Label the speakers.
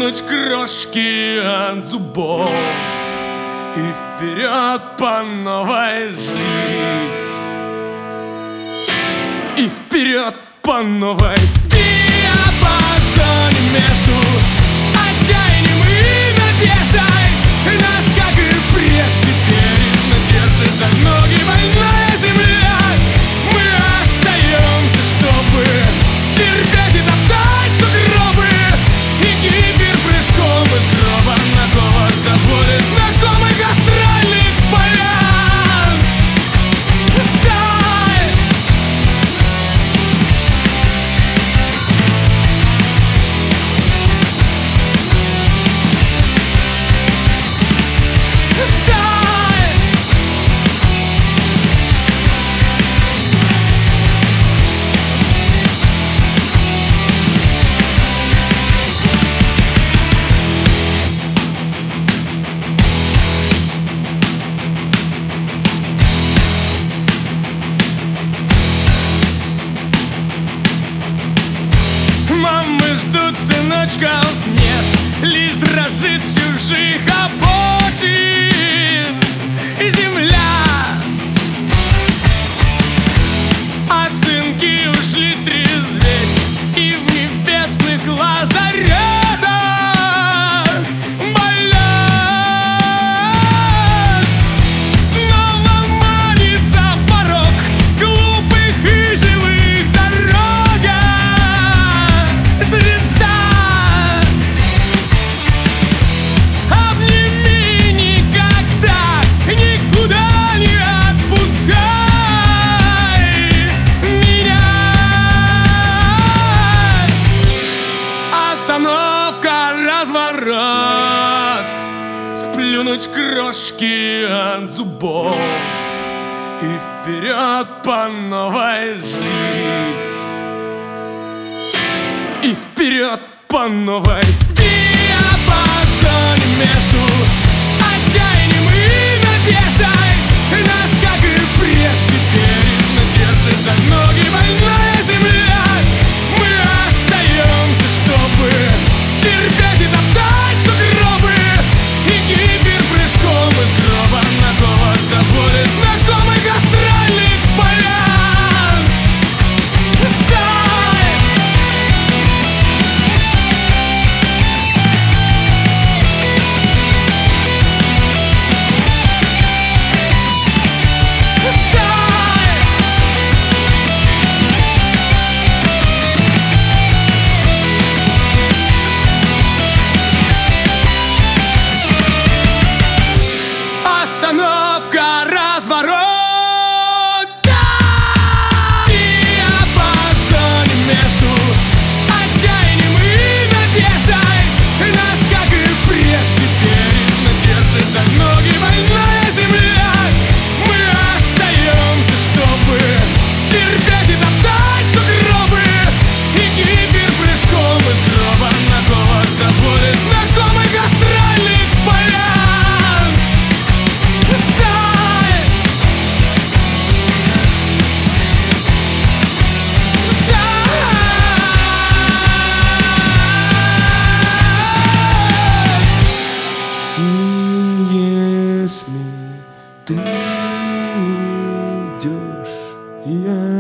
Speaker 1: Сплюнуть крошки от зубов и вперед по новой жить. И вперед по новой. Диапазон между отчаянием и надеждой. Нас, как и прежде, бережно держит за ноги больная земля. Мы остаемся, чтобы терпеть и топтать сугробы. И гиперпрыжком из гроба на голос до боли знакомых астральных полян. Вдаль. Вдаль. Мамы ждут сыночков, нет, лишь дрожит чужих обочин и земля. А сынки ушли трезветь и в небесных лазаретах болят. Снова манится порог глупых и живых дорога. Звезда, обними никогда, никуда не отпускай меня. Остановка, разворот, сплюнуть крошки от зубов и вперед по новой жить. И вперед по новой. В диапазоне между отчаянием и надеждой. Нас, как и прежде, бережно держит за ноги больная земля. Мы остаемся, чтобы терпеть и топтать сугробы. И гиперпрыжком из гроба на голос до боли знакомых астральных полян. Вдаль. Остановка, разворот. В диапазоне между отчаянием и надеждой. Нас, как и прежде, бережно держит за ноги больная земля. Мы остаемся, чтобы терпеть и топтать сугробы. И гиперпрыжком из гроба на голос до боли знакомых астральных полян. Вдаль. Если ты уйдешь, я